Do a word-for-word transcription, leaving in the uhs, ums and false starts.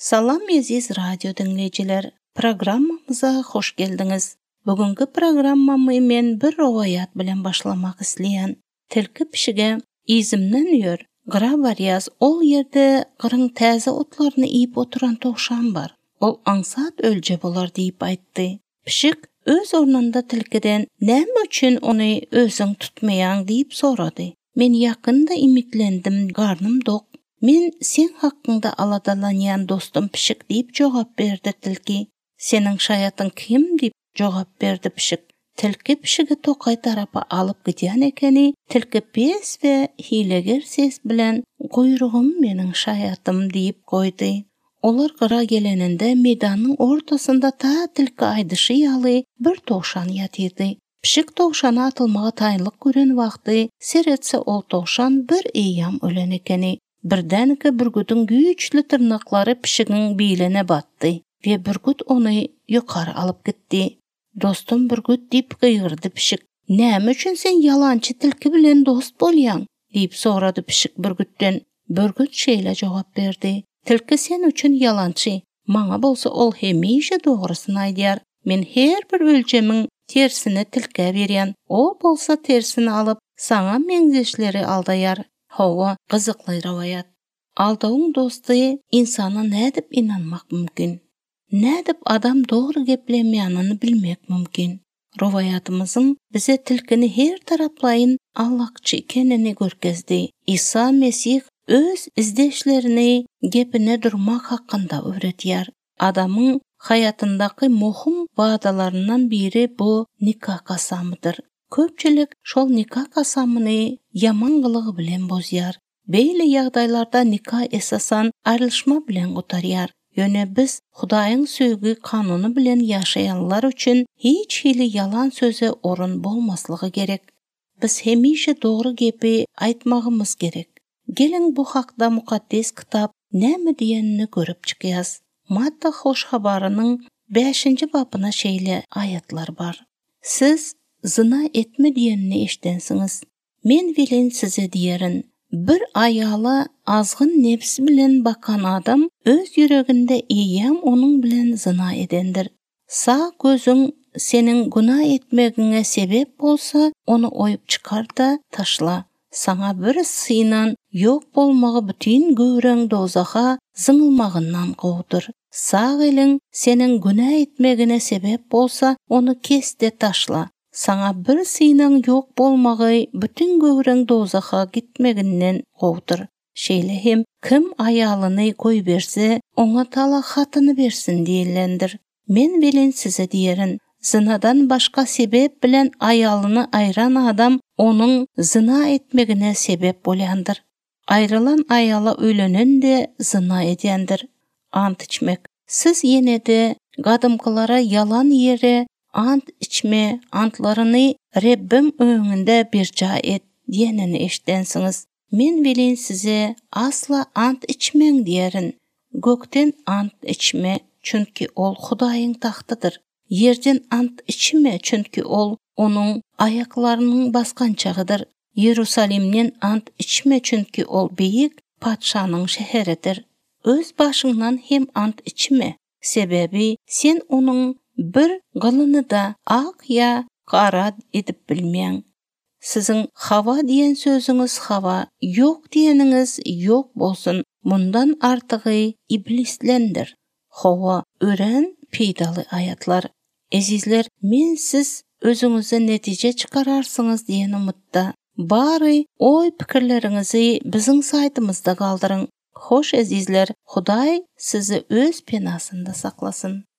Salam aziz radyo dinleyiciler, programmamıza hoş geldiniz. Bugünkü programmamı men bir rovayat bilen başlamak isleyen. Tilki pişige izimden ýör. Gyra baryaz ol ýerde gyrın täze otlaryny iýip oturan toşan bar. Ol aňsat ölje bolar diýip aýtdy. Pişik öz ornunda tilkiden näme üçin ony özüň tutmaýan diýip sorady. Men ýakynda imitlendim, garnym dok. Men sen hakkında aladalanyan dostum pişik diýip jogap berdi tilki. Senin şayatyň kim diýip jogap berdi pişik. Tilki pişigi tokay tarapa alıp gidýän ekeni, tilki pes we hileger ses bilen goýrugum meniň şayatym diýip goýdy. Olar gyra geleninde meydanyň ortasynda ta tilki aýdyşy ýaly bir toşan ýatyrdy. Pişik toşana atylmaga taýynlyk gören wagty seretse ol toşan bir eýam ölen ekeni. Birdenki bürgütün güýçli tırnaklary pişigiň beýlene batdy we bürgüt ony ýokary alyp gitdi. Dostum bürgüt diýip gıýgyrdy pişik. Näme üçin sen ýalançy tilki bilen dost bolýan? diýip sorady pişik bürgütten. Bürgüt şeýle jogap berdi. Tilki sen üçin ýalançy. Maňa bolsa ol hemişe dogrusyny aýdýar. Men her bir öljemiň tersini tilke berýän. O bolsa tersini alyp saňa meňzeşleri aldaýar. Hawa gyzykly rawayat. Aldawyň dosty insana nädip inanmak mümkin? Nädip adam dogry geplenmeýäni bilmek mümkin? Rawayatymyzyň bize tilkini her taraplayın allakçy ekenini görkezdi. İsa Mesih öz izdeşlerini gepine durmak hakkında öğretýär. Adamın hayatındaky muhim wadalaryndan biri bu nikah kasamıdır. Köpçilik şol nikah kasamyny yaman gylygy bilen bozýar. Beýle ýagdaýlarda nikah esasan ayrılışma bilen gotarýar. Ýöne biz Hudaýyň söýgü kanuny bilen ýaşaýanlar üçin hiç hili yalan söze orun bolmaslygy gerek. Biz hemişe dogry gepi aýtmagymyz gerek. Gelin bu hakda mukaddes kitap näme diýenini görüp çykýas. Matta hoş habarynyň beşinji babyna şeýle ayatlar bar. Siz zina etme diýenini eşdensiňiz. Men bilen size diýerin, bir aýala azgyn nefs bilen bakan adam öz ýüreginde iýem onuň bilen zina edendir. Sağ gözüň senin günah etmegiňe sebep bolsa, onu oýup çykar da taşla. Saňa bir synan ýok bolmagy bütün göwreň dozaha zyňylmagyndan gowdur. Sağ eliň senin günah etmegine sebep bolsa, onu kes de taşla. Saňa bir synan ýok bolmagy bütün göwreň dozaha gitmeginden gowdur. Şeýle hem kim aýalyny goý berse, oňa talak hatyny bersin diýilendir. Men bilen size diýerin, zinadan başka sebep bilen aýalyny aýran adam onuň zina etmegine sebep bolýandyr. Aýrylan aýala ölenen de zina edýändir. Ant içmek. Siz ýene-de gadymkylara yalan ýere ant içme, antlaryny Rebbim öňünde birja et diýenini eşdensiňiz. Men bilen size asla ant içmeň diýerin. Gökden ant içme, çünki ol Hudaýyň tahtydyr. Yerden ant içme, çünki ol onuň aýaklarynyň baskan çagydyr. Yerusalimden ant içme, çünki ol beýik patşanyň şeheridir. Öz başyňdan hem ant içme, sebebi sen onuň bir gylyny da ak ya kara edip bilmeýän. Siziň hawa diýen sözüňiz hawa, ýok diýeniňiz ýok bolsun. Mundan artygy iblislendir. Hawa ören peýdaly ayatlar. Ezizler, men siz özüňize netije çykararsınız diýen umutda. Bary oý pikirleriňizi biziň saytymyzda galdyryň. Hoş ezizler, Hudaý sizi öz penasynda saklasın.